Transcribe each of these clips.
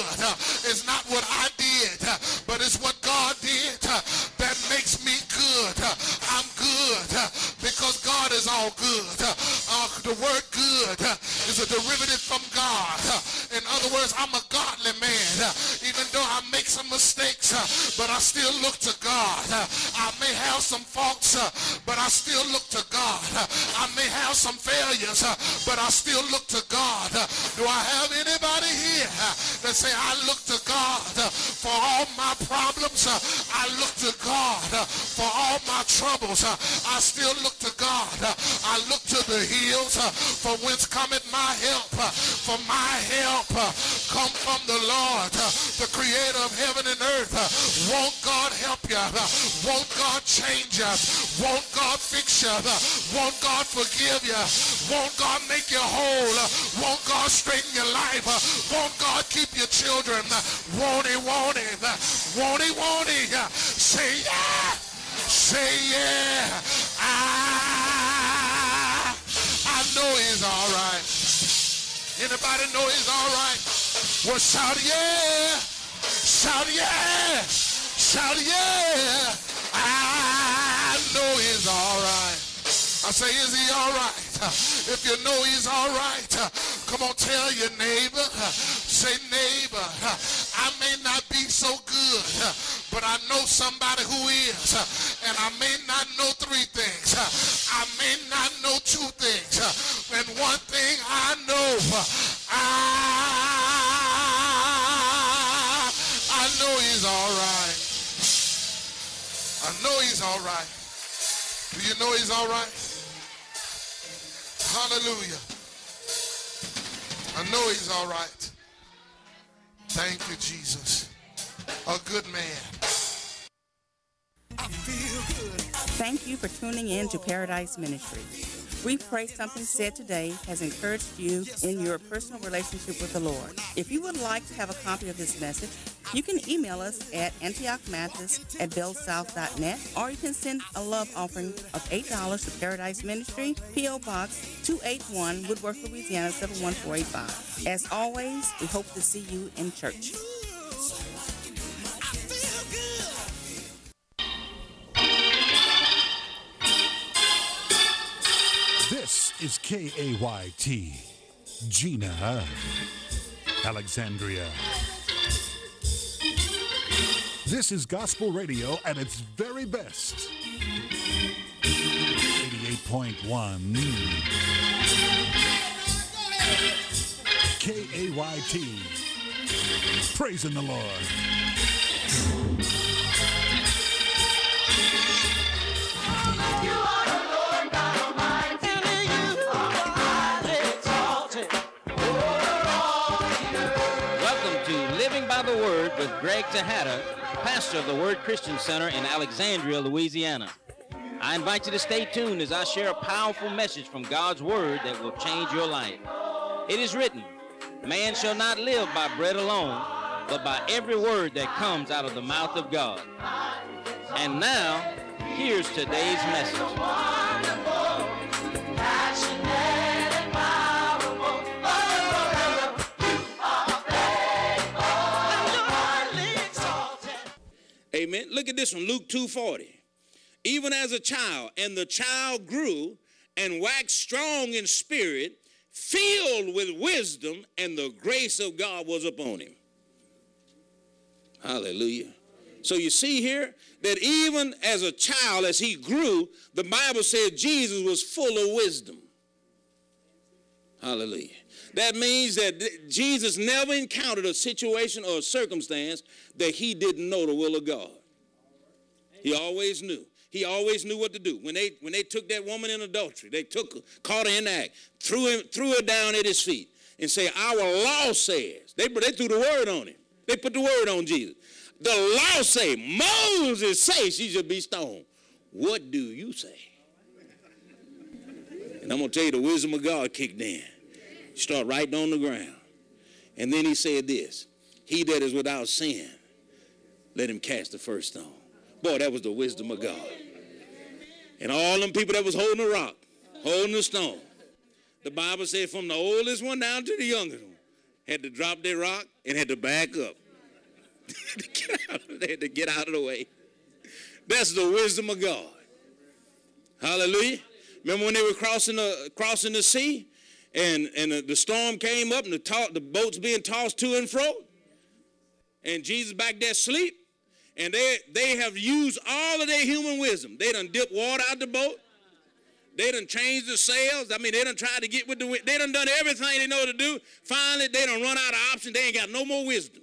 good. It's not what I did, but it's what God did that makes me good. I'm good because God is all good. The word good is a derivative from God. In other words, I'm a godly man. Even though I make some mistakes, but I still look to God. I may have some faults, but I still look to God. I may have some failures, but I still look to God. Do I have anybody here that say, I look to God for all my problems? I look to God for all my troubles. I still look to God. I look to the hills for whence cometh my help. For my help come from the Lord, the creator of heaven and earth. Won't God help you? Won't God change you? Won't God fix you? Won't God forgive you? Won't God make you whole? Won't God straighten your life? Won't God keep your children? Won't he, won't he? Won't he, won't he? Say yeah. Say yeah. I know he's all right. Anybody know he's all right? Well, shout yeah. Shout yeah. Shout yeah. I know he's all right. I say, is he all right? If you know he's all right, come on, tell your neighbor. Say, neighbor, I may not be so good, but I know somebody who is. And I may not know three things. I may not know two things. And one thing I know, I know he's all right. I know he's all right. Do you know he's all right? Hallelujah. I know he's all right. Thank you, Jesus. A good man. I feel good. Thank you for tuning in to Paradise Ministry. We pray something said today has encouraged you in your personal relationship with the Lord. If you would like to have a copy of this message, you can email us at antiochmathis@bellsouth.net, or you can send a love offering of $8 to Paradise Ministry, P.O. Box 281, Woodworth, Louisiana 71485. As always, we hope to see you in church. This is KAYT, Gina, Alexandria. This is gospel radio at its very best. 88.1 KAYT. Praising the Lord. By the Word with Greg Tejada, pastor of the Word Christian Center in Alexandria, Louisiana. I invite you to stay tuned as I share a powerful message from God's Word that will change your life. It is written, man shall not live by bread alone, but by every word that comes out of the mouth of God. And now, here's today's message. Amen. Look at this one, Luke 2:40. Even as a child, and the child grew and waxed strong in spirit, filled with wisdom, and the grace of God was upon him. Hallelujah. So you see here that even as a child, as he grew, the Bible said Jesus was full of wisdom. Hallelujah. That means that Jesus never encountered a situation or a circumstance that he didn't know the will of God. He always knew. He always knew what to do. When they took that woman in adultery, they caught her in the act, threw her down at his feet, and say, our law says. They threw the word on him. They put the word on Jesus. The law say, Moses say she should be stoned. What do you say? And I'm going to tell you, the wisdom of God kicked in. Start writing on the ground. And then he said this, he that is without sin, let him cast the first stone. Boy, that was the wisdom of God. And all them people that was holding the rock, holding the stone, the Bible said from the oldest one down to the youngest one, had to drop their rock and had to back up. They had to get out of the way. That's the wisdom of God. Hallelujah. Remember when they were crossing the sea and the storm came up and the boat's being tossed to and fro? And Jesus back there asleep? And they have used all of their human wisdom. They done dipped water out the boat. They done changed the sails. I mean, they done tried to get with the wind. They done everything they know to do. Finally, they done run out of options. They ain't got no more wisdom.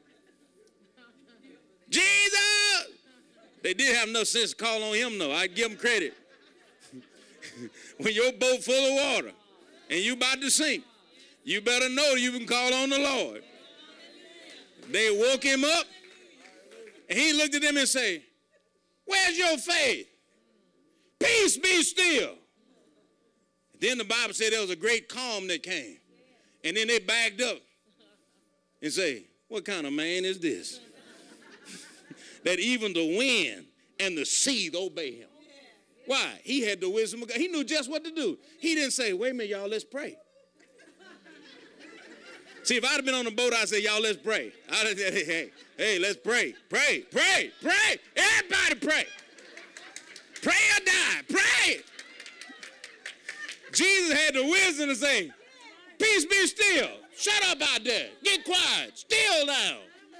Jesus! They did have enough sense to call on him, though. I give them credit. When your boat full of water and you about to sink, you better know you can call on the Lord. They woke him up, and he looked at them and said, where's your faith? Peace be still. Then the Bible said there was a great calm that came. And then they backed up and say, what kind of man is this? That even the wind and the sea obey him. Why? He had the wisdom of God. He knew just what to do. He didn't say, wait a minute, y'all, let's pray. See, if I'd have been on the boat, I'd say, y'all, let's pray. I'd have said, hey, let's pray. Pray, pray, pray. Everybody pray. Pray or die. Pray. Jesus had the wisdom to say, peace be still. Shut up out there. Get quiet. Still down.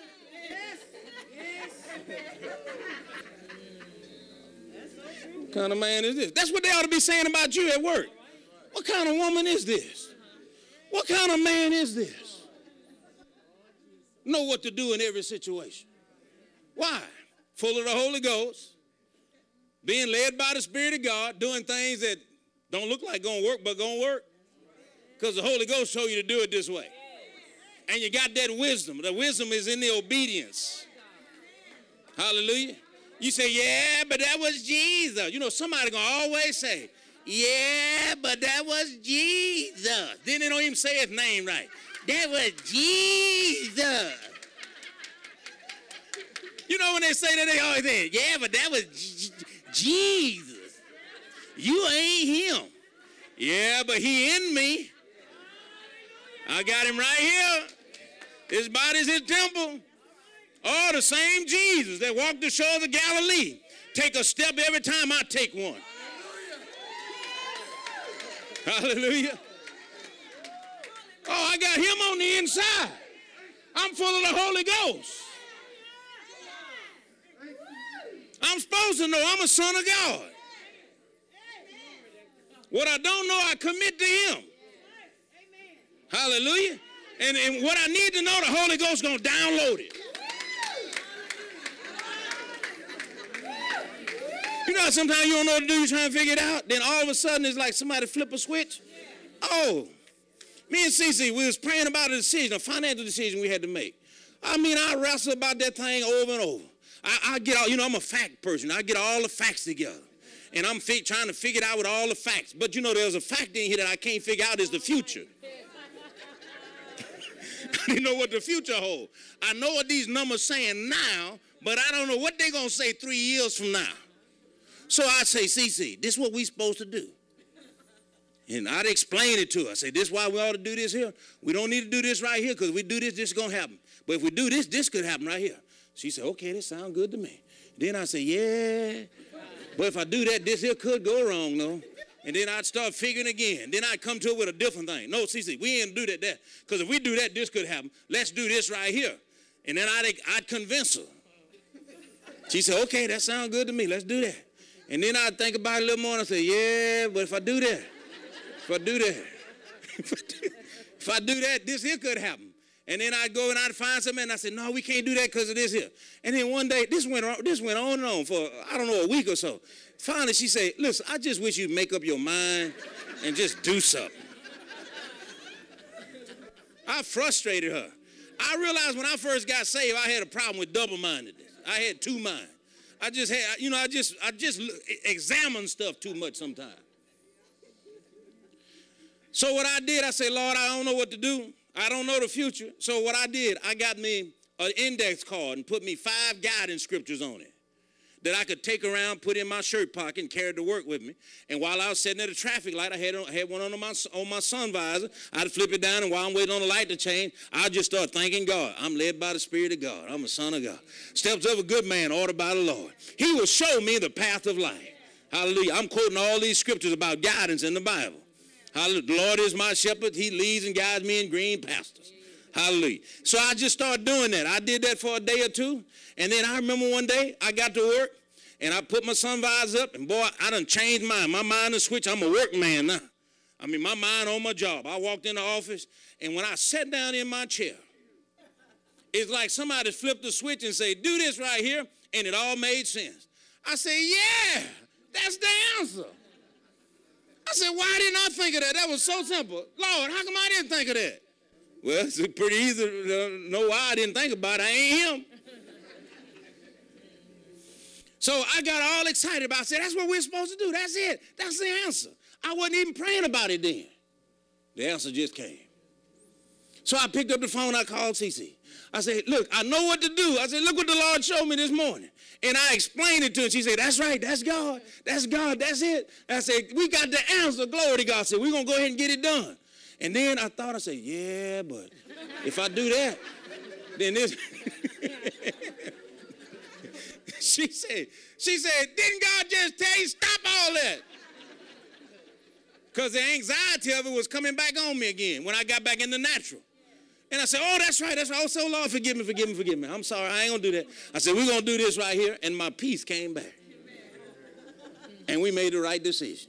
What kind of man is this? That's what they ought to be saying about you at work. What kind of woman is this? What kind of man is this? Know what to do in every situation. Why? Full of the Holy Ghost, being led by the Spirit of God, doing things that don't look like going to work, but going to work. Because the Holy Ghost showed you to do it this way. And you got that wisdom. The wisdom is in the obedience. Hallelujah. You say, yeah, but that was Jesus. You know, somebody going to always say, yeah, but that was Jesus. Then they don't even say his name right. That was Jesus. You know when they say that, they always say, yeah, but that was Jesus. You ain't him. Yeah, but he in me. I got him right here. His body's his temple. Oh, the same Jesus that walked the shores of Galilee. Take a step every time I take one. Hallelujah. Oh, I got him on the inside. I'm full of the Holy Ghost. I'm supposed to know I'm a son of God. What I don't know, I commit to him. Hallelujah. And what I need to know, the Holy Ghost is going to download it. You know, sometimes you don't know what to do, you're trying to figure it out. Then all of a sudden, it's like somebody flip a switch. Oh, me and Cece, we was praying about a decision, a financial decision we had to make. I mean, I wrestle about that thing over and over. I get all, you know, I'm a fact person. I get all the facts together. And I'm trying to figure it out with all the facts. But, you know, there's a fact in here that I can't figure out is the future. I didn't know what the future holds. I know what these numbers saying now, but I don't know what they're going to say 3 years from now. So I say, Cece, this is what we supposed to do. And I'd explain it to her. I say, this is why we ought to do this here. We don't need to do this right here because if we do this, this is going to happen. But if we do this, this could happen right here. She said, okay, this sounds good to me. Then I say, yeah. But if I do that, this here could go wrong, though. And then I'd start figuring again. Then I'd come to it with a different thing. No, Cece, we ain't do that there. Because if we do that, this could happen. Let's do this right here. And then I'd convince her. She said, okay, that sounds good to me. Let's do that. And then I'd think about it a little more and I'd say, yeah, but if I do that, if I do that, this here could happen. And then I'd go and I'd find something and I said, no, we can't do that because of this here. And then one day, this went on and on for, I don't know, a week or so. Finally, she said, listen, I just wish you'd make up your mind and just do something. I frustrated her. I realized when I first got saved, I had a problem with double-mindedness. I had two minds. I just examine stuff too much sometimes. So what I did, I said, Lord, I don't know what to do. I don't know the future. So what I did, I got me an index card and put me 5 guidance scriptures on it. that I could take around, put in my shirt pocket, and carry it to work with me. And while I was sitting at a traffic light, I had one on my sun visor. I'd flip it down, and while I'm waiting on the light to change, I'd just start thanking God. I'm led by the Spirit of God. I'm a son of God. Steps of a good man ordered by the Lord. He will show me the path of life. Hallelujah. I'm quoting all these scriptures about guidance in the Bible. Hallelujah. The Lord is my shepherd. He leads and guides me in green pastures. Hallelujah. So I just started doing that. I did that for a day or two. And then I remember one day I got to work and I put my sun visor up, and boy, I done changed mine. My mind is switched. I'm a work man now. I mean, my mind on my job. I walked in the office, and when I sat down in my chair, it's like somebody flipped the switch and said, do this right here, and it all made sense. I said, yeah, that's the answer. I said, why didn't I think of that? That was so simple. Lord, how come I didn't think of that? Well, it's pretty easy to know why I didn't think about it. I ain't him. So I got all excited about it. I said, that's what we're supposed to do. That's it. That's the answer. I wasn't even praying about it then. The answer just came. So I picked up the phone. I called CC. I said, look, I know what to do. I said, look what the Lord showed me this morning. And I explained it to her. She said, that's right. That's God. That's God. That's it. I said, we got the answer. Glory to God. I said, we're going to go ahead and get it done. And then I said, yeah, but if I do that, then this. She said, didn't God just tell you stop all that? Because the anxiety of it was coming back on me again when I got back in the natural. And I said, oh, that's right. Oh, so Lord, forgive me. I'm sorry, I ain't going to do that. I said, we're going to do this right here. And my peace came back. And we made the right decision.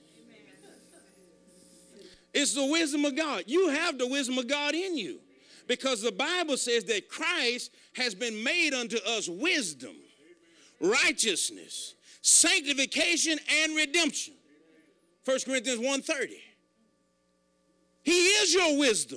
It's the wisdom of God. You have the wisdom of God in you. Because the Bible says that Christ has been made unto us wisdom, righteousness, sanctification, and redemption. 1 Corinthians 1:30. He is your wisdom.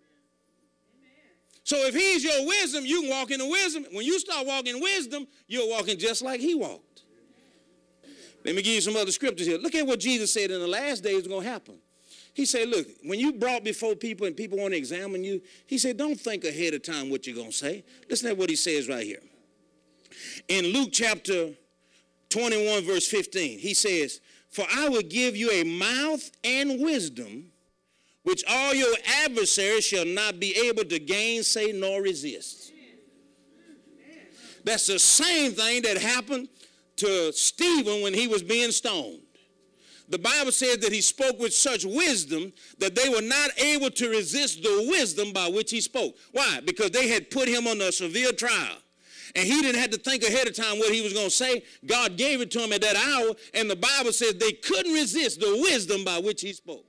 So if he's your wisdom, you can walk in the wisdom. When you start walking in wisdom, you're walking just like he walked. Let me give you some other scriptures here. Look at what Jesus said in the last days is going to happen. He said, look, when you brought before people and people want to examine you, he said, don't think ahead of time what you're going to say. Listen to what he says right here. In Luke chapter 21, verse 15, he says, for I will give you a mouth and wisdom, which all your adversaries shall not be able to gainsay nor resist. That's the same thing that happened to Stephen when he was being stoned. The Bible says that he spoke with such wisdom that they were not able to resist the wisdom by which he spoke. Why? Because they had put him under a severe trial. And he didn't have to think ahead of time what he was going to say. God gave it to him at that hour, and the Bible says they couldn't resist the wisdom by which he spoke.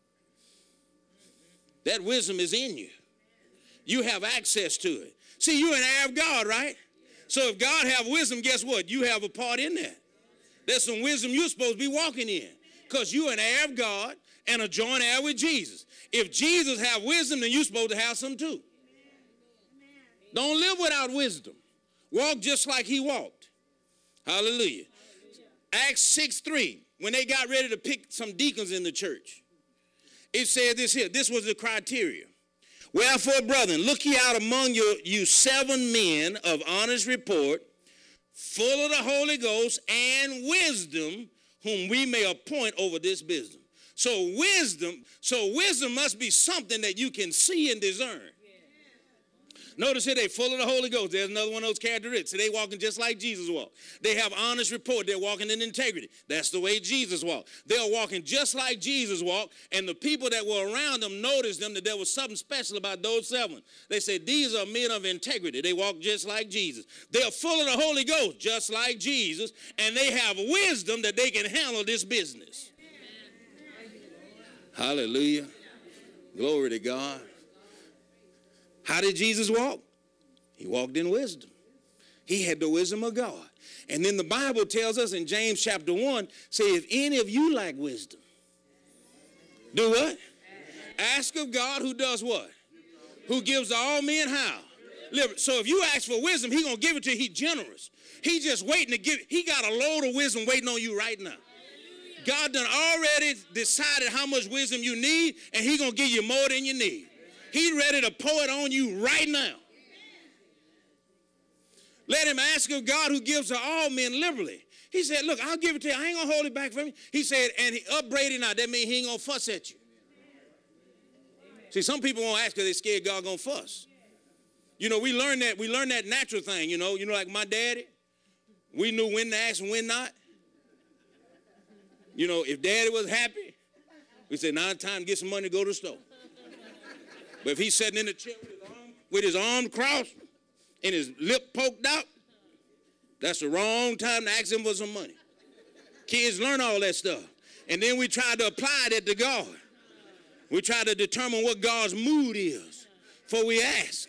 That wisdom is in you. You have access to it. See, you're an heir of God, right? So if God have wisdom, guess what? You have a part in that. There's some wisdom you're supposed to be walking in because you're an heir of God and a joint heir with Jesus. If Jesus have wisdom, then you're supposed to have some too. Don't live without wisdom. Walk just like he walked. Hallelujah. Acts 6:3, when they got ready to pick some deacons in the church, it said this here. This was the criteria. Wherefore, brethren, look ye out among you 7 men of honest report, full of the Holy Ghost and wisdom, whom we may appoint over this business. So wisdom must be something that you can see and discern. Notice here, they're full of the Holy Ghost. There's another one of those characteristics. They're walking just like Jesus walked. They have honest report. They're walking in integrity. That's the way Jesus walked. They're walking just like Jesus walked, and the people that were around them noticed them that there was something special about those 7. They said, these are men of integrity. They walk just like Jesus. They're full of the Holy Ghost, just like Jesus, and they have wisdom that they can handle this business. Hallelujah. Glory to God. How did Jesus walk? He walked in wisdom. He had the wisdom of God. And then the Bible tells us in James chapter 1, say, if any of you lack wisdom, do what? Ask of God who does what? Who gives to all men how? So if you ask for wisdom, he's going to give it to you. He's generous. He's just waiting to give. He got a load of wisdom waiting on you right now. God done already decided how much wisdom you need, and he's going to give you more than you need. He's ready to pour it on you right now. Let him ask of God who gives to all men liberally He said, look, I'll give it to you. I ain't going to hold it back from you. He said, and he upbraided not. That means he ain't going to fuss at you. See, some people won't ask because they're scared God going to fuss. You know, we learn that natural thing, you know, like my daddy. We knew when to ask and when not. You know, if daddy was happy, we said, now it's time to get some money to go to the store. But if he's sitting in the chair with his arm crossed and his lip poked out, that's the wrong time to ask him for some money. Kids learn all that stuff. And then we try to apply that to God. We try to determine what God's mood is before we ask.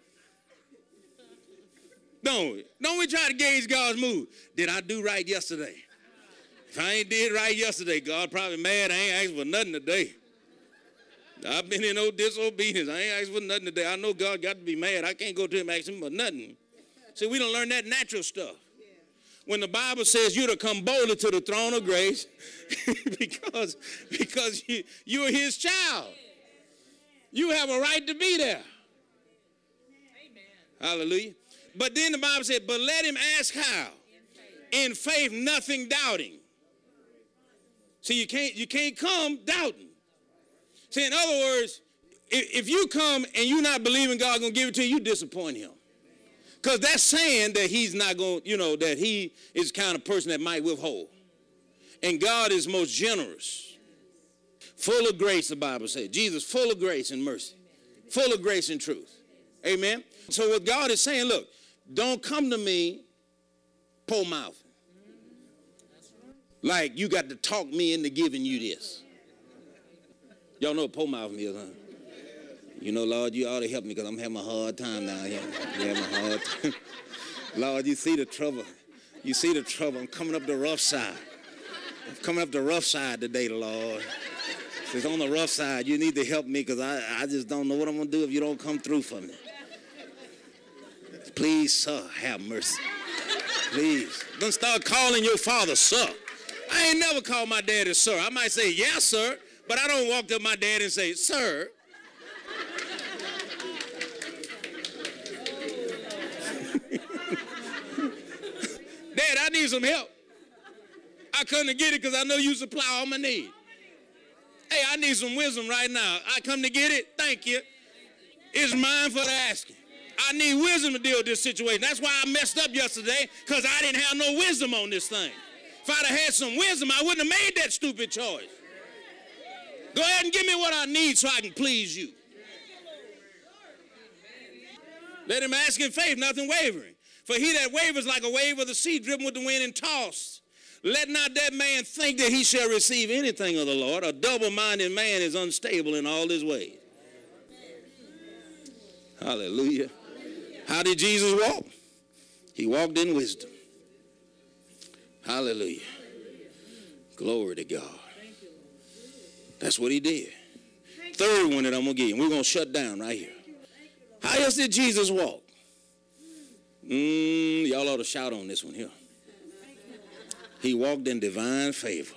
Don't we try to gauge God's mood? Did I do right yesterday? If I ain't did right yesterday, God probably mad. I ain't asked for nothing today. I've been in no disobedience. I ain't asked for nothing today. I know God got to be mad. I can't go to him and ask him for nothing. See, we don't learn that natural stuff. When the Bible says you're to come boldly to the throne of grace because you're his child. You have a right to be there. Hallelujah. But then the Bible said, but let him ask how? In faith, nothing doubting. See, you can't come doubting. See, in other words, if you come and you're not believing God's going to give it to you, you disappoint him. Because that's saying that he's not going, that he is the kind of person that might withhold. And God is most generous. Full of grace, the Bible says. Jesus, full of grace and mercy. Full of grace and truth. Amen? So what God is saying, look, don't come to me poor mouth. Like you got to talk me into giving you this. Y'all know what poor mouth is, huh? You know, Lord, you ought to help me because I'm having a hard time down here. I'm having a hard time. Lord, you see the trouble. You see the trouble. I'm coming up the rough side. I'm coming up the rough side today, Lord. If it's on the rough side, you need to help me because I just don't know what I'm going to do if you don't come through for me. Please, sir, have mercy. Please. Don't start calling your father, sir. I ain't never called my daddy, sir. I might say, yes, sir, but I don't walk up to my dad and say, sir. Dad, I need some help. I come to get it because I know you supply all my needs. Hey, I need some wisdom right now. I come to get it. Thank you. It's mine for the asking. I need wisdom to deal with this situation. That's why I messed up yesterday, because I didn't have no wisdom on this thing. If I'd have had some wisdom, I wouldn't have made that stupid choice. Go ahead and give me what I need so I can please you. Let him ask in faith, nothing wavering. For he that wavers like a wave of the sea, driven with the wind and tossed. Let not that man think that he shall receive anything of the Lord. A double-minded man is unstable in all his ways. Hallelujah. How did Jesus walk? He walked in wisdom. Hallelujah. Glory to God. That's what he did. Third one that I'm going to give you. We're going to shut down right here. How else did Jesus walk? Y'all ought to shout on this one here. He walked in divine favor.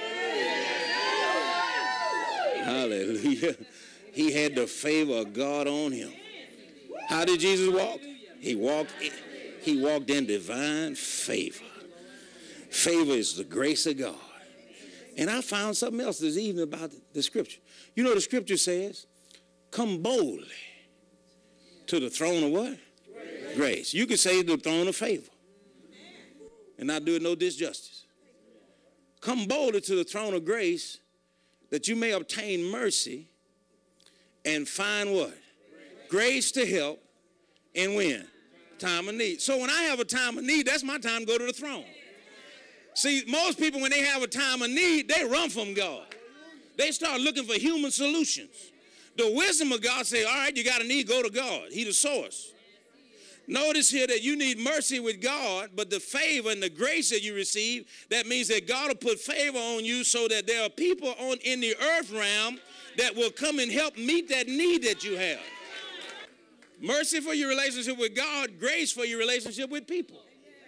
Hallelujah. He had the favor of God on him. How did Jesus walk? He walked in divine favor. Favor is the grace of God. And I found something else this evening about the scripture. You know the scripture says, come boldly to the throne of what? Grace. You could say the throne of favor and not do it no disjustice. Come boldly to the throne of grace that you may obtain mercy and find what? Grace to help in when? Time of need. So when I have a time of need, that's my time to go to the throne. See, most people, when they have a time of need, they run from God. They start looking for human solutions. The wisdom of God says, all right, you got a need, go to God. He's the source. Notice here that you need mercy with God, but the favor and the grace that you receive, that means that God will put favor on you so that there are people in the earth realm that will come and help meet that need that you have. Mercy for your relationship with God, grace for your relationship with people.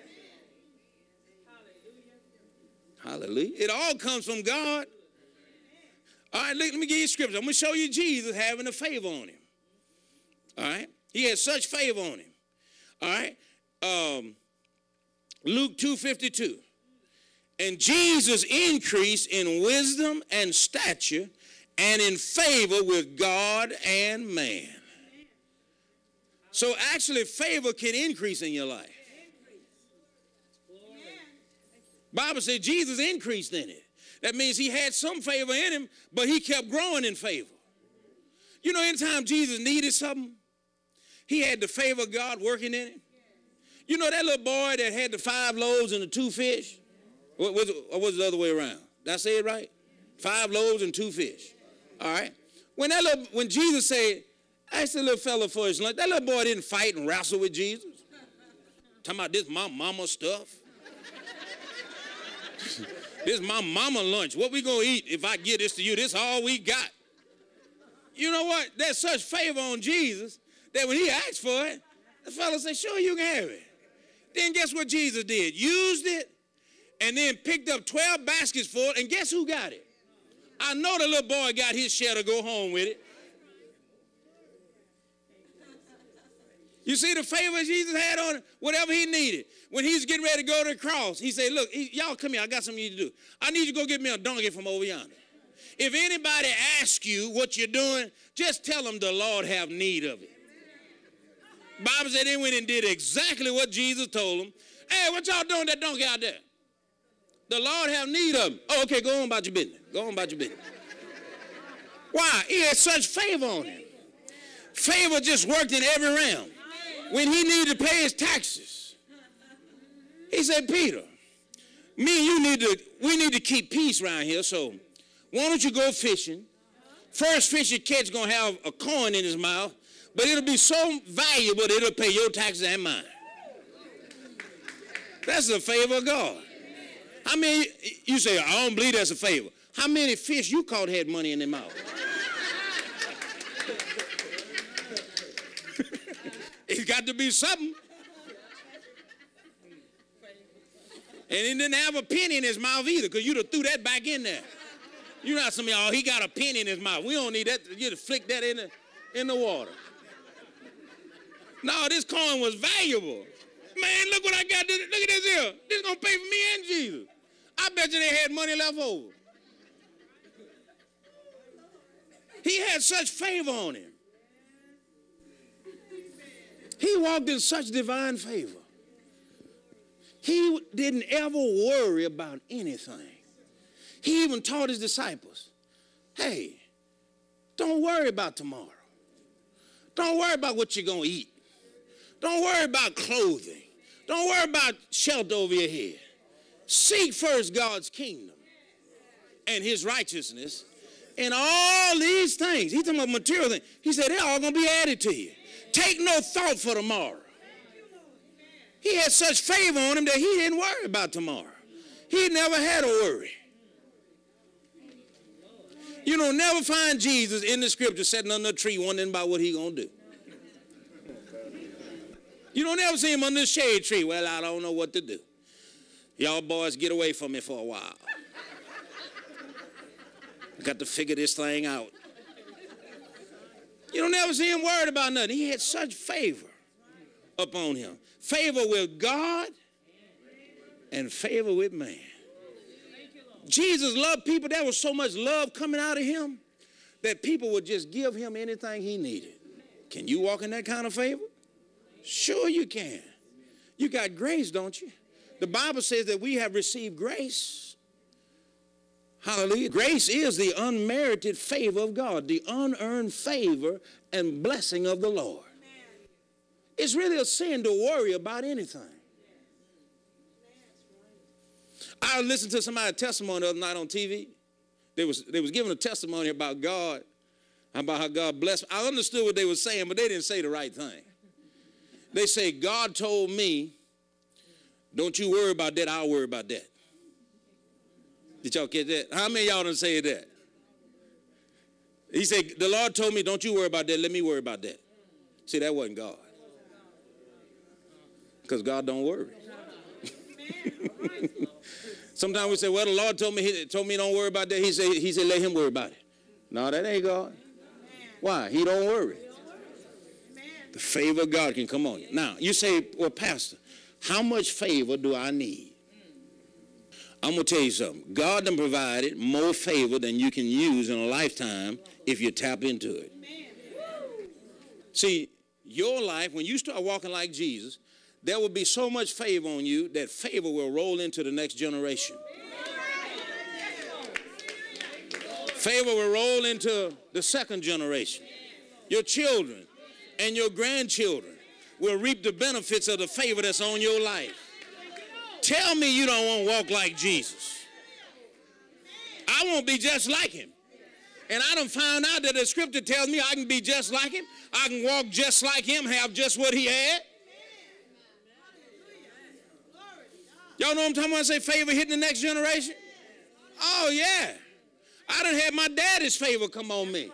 Hallelujah. It all comes from God. All right, let me give you scripture. I'm going to show you Jesus having a favor on him. All right. He had such favor on him. All right. Luke 2:52. And Jesus increased in wisdom and stature and in favor with God and man. So actually favor can increase in your life. Bible says Jesus increased in it. That means he had some favor in him, but he kept growing in favor. You know, anytime Jesus needed something, he had the favor of God working in him. You know that little boy that had the 5 loaves and the 2 fish? Or was it the other way around? Did I say it right? 5 loaves and 2 fish. All right. When Jesus said, ask the little fella for his lunch, that little boy didn't fight and wrestle with Jesus. Talking about this my mama stuff. This my mama lunch. What we gonna eat if I give this to you? This all we got. You know what? There's such favor on Jesus that when he asked for it, the fella said, sure, you can have it. Then guess what Jesus did? Used it and then picked up 12 baskets full, and guess who got it? I know the little boy got his share to go home with it. You see the favor Jesus had on him? Whatever he needed. When he was getting ready to go to the cross, he said, look, y'all come here. I got something you to do. I need you to go get me a donkey from over yonder. If anybody asks you what you're doing, just tell them the Lord have need of it. Bible said they went and did exactly what Jesus told them. Hey, what y'all doing with that donkey out there? The Lord have need of him. Oh, okay, go on about your business. Go on about your business. Why? He had such favor on him. Favor just worked in every realm. When he needed to pay his taxes, he said, Peter, me and you we need to keep peace around here, so why don't you go fishing? First fish you catch is going to have a coin in his mouth, but it'll be so valuable that it'll pay your taxes and mine. That's the favor of God. How many, you say, I don't believe that's a favor. How many fish you caught had money in their mouth? It's got to be something. And he didn't have a penny in his mouth either, because you'd have threw that back in there. You know how some of y'all, he got a penny in his mouth. We don't need that. You just flick that in the water. No, this coin was valuable. Man, look what I got. Look at this here. This is going to pay for me and Jesus. I bet you they had money left over. He had such favor on him. He walked in such divine favor. He didn't ever worry about anything. He even taught his disciples, hey, don't worry about tomorrow. Don't worry about what you're going to eat. Don't worry about clothing. Don't worry about shelter over your head. Seek first God's kingdom and his righteousness, and all these things. He's talking about material things. He said they're all going to be added to you. Take no thought for tomorrow. He had such favor on him that he didn't worry about tomorrow. He never had a worry. You don't never find Jesus in the scripture sitting under a tree wondering about what he's going to do. You don't ever see him under the shade tree. Well, I don't know what to do. Y'all boys get away from me for a while. I got to figure this thing out. You don't ever see him worried about nothing. He had such favor upon him. Favor with God and favor with man. Jesus loved people. There was so much love coming out of him that people would just give him anything he needed. Can you walk in that kind of favor? Sure you can. You got grace, don't you? The Bible says that we have received grace. Hallelujah. Grace is the unmerited favor of God, the unearned favor and blessing of the Lord. It's really a sin to worry about anything. I listened to somebody's testimony the other night on TV. They was giving a testimony about God, about how God blessed. I understood what they were saying, but they didn't say the right thing. They say, God told me, don't you worry about that, I'll worry about that. Did y'all get that? How many of y'all done say that? He said, the Lord told me, don't you worry about that, let me worry about that. See, that wasn't God. Because God don't worry. Sometimes we say, well, the Lord told me don't worry about that. He said, let him worry about it. No, that ain't God. Why? He don't worry. The favor of God can come on you. Now, you say, well, Pastor, how much favor do I need? I'm going to tell you something. God done provided more favor than you can use in a lifetime if you tap into it. See, your life, when you start walking like Jesus, there will be so much favor on you that favor will roll into the next generation. Favor will roll into the second generation. Your children and your grandchildren will reap the benefits of the favor that's on your life. Tell me you don't want to walk like Jesus. I want to be just like him. And I done found out that the scripture tells me I can be just like him. I can walk just like him, have just what he had. Y'all know what I'm talking about? I say favor hitting the next generation? Oh, yeah. I done had my daddy's favor come on me.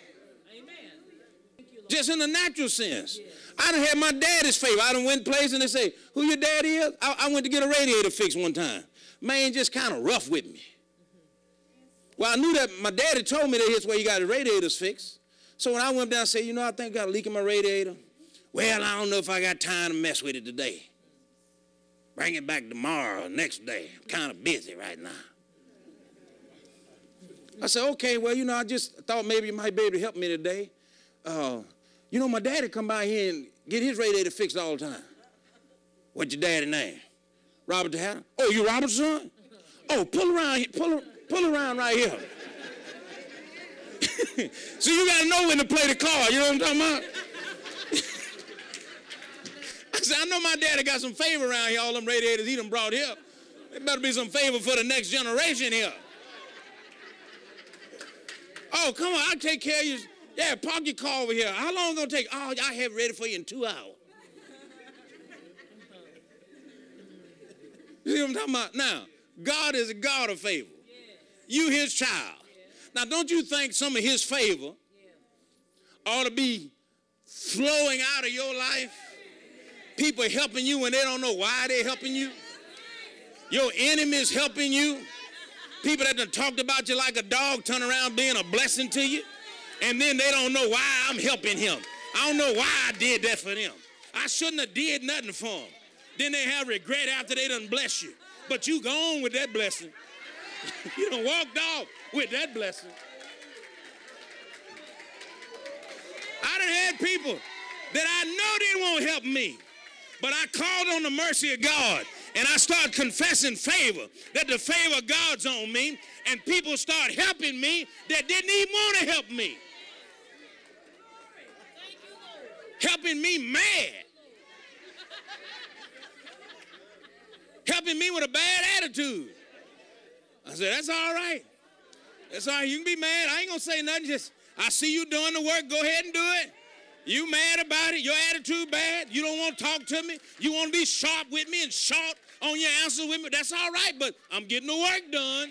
Just in the natural sense. I done had my daddy's favor. I done went places and they say, who your daddy is? I went to get a radiator fixed one time. Man, just kind of rough with me. Well, I knew that my daddy told me that here's where you got the radiators fixed. So when I went down and said, I think I got a leak in my radiator. Well, I don't know if I got time to mess with it today. Bring it back tomorrow, next day. I'm kind of busy right now. I said, okay, well, I just thought maybe you might be able to help me today. My daddy come by here and get his radiator fixed all the time. What's your daddy's name? Robert DeHatter. Oh, you Robert's son? Oh, pull around right here. So you got to know when to play the card. You know what I'm talking about? I said, I know my daddy got some favor around here, all them radiators he done brought here. There better be some favor for the next generation here. Oh, come on, I'll take care of you. Yeah, park your car over here. How long going to take? Oh, I have it ready for you in 2 hours. You see what I'm talking about? Now, God is a God of favor. You his child. Now, don't you think some of his favor ought to be flowing out of your life? People helping you when they don't know why they're helping you. Your enemies helping you. People that done talked about you like a dog turn around being a blessing to you. And then they don't know why I'm helping him. I don't know why I did that for them. I shouldn't have did nothing for them. Then they have regret after they done bless you. But you go on with that blessing. You done walked off with that blessing. I done had people that I know didn't want to help me. But I called on the mercy of God. And I start confessing favor, that the favor of God's on me, and people start helping me that didn't even want to help me. Helping me mad. Helping me with a bad attitude. I said, that's all right. That's all right. You can be mad. I ain't going to say nothing. Just, I see you doing the work. Go ahead and do it. You mad about it. Your attitude bad. You don't want to talk to me. You want to be sharp with me and short on your answers with me. That's all right, but I'm getting the work done.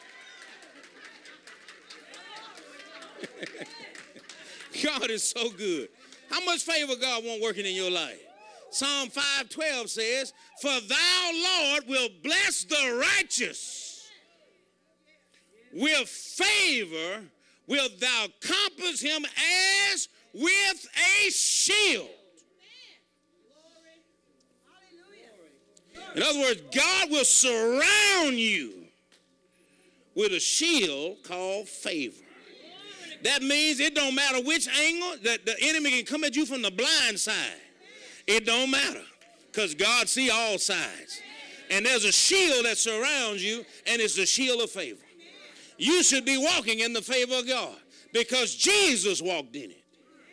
God is so good. How much favor God want working in your life? Psalm 5:12 says, for thou, Lord, will bless the righteous. With favor wilt thou compass him as with a shield. In other words, God will surround you with a shield called favor. That means it don't matter which angle that the enemy can come at you from the blind side. It don't matter because God see all sides. And there's a shield that surrounds you, and it's the shield of favor. You should be walking in the favor of God because Jesus walked in it.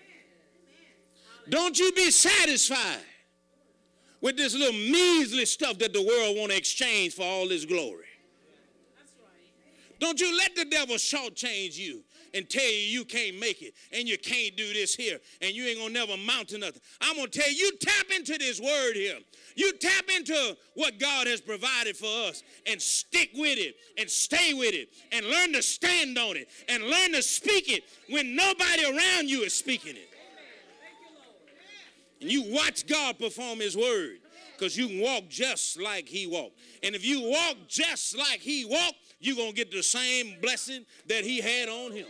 Don't you be satisfied with this little measly stuff that the world want to exchange for all this glory. Don't you let the devil shortchange you and tell you you can't make it and you can't do this here and you ain't going to never amount to nothing. I'm going to tell you, tap into this word here. You tap into what God has provided for us and stick with it and stay with it and learn to stand on it and learn to speak it when nobody around you is speaking it. And you watch God perform his word because you can walk just like he walked. And if you walk just like he walked, you're going to get the same blessing that he had on him.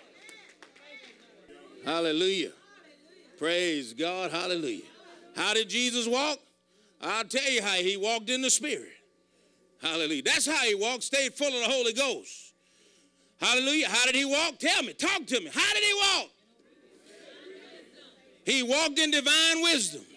Hallelujah. Praise God. Hallelujah. How did Jesus walk? I'll tell you how he walked in the Spirit. Hallelujah. That's how he walked, stayed full of the Holy Ghost. Hallelujah. How did he walk? Tell me. Talk to me. How did he walk? He walked in divine wisdom.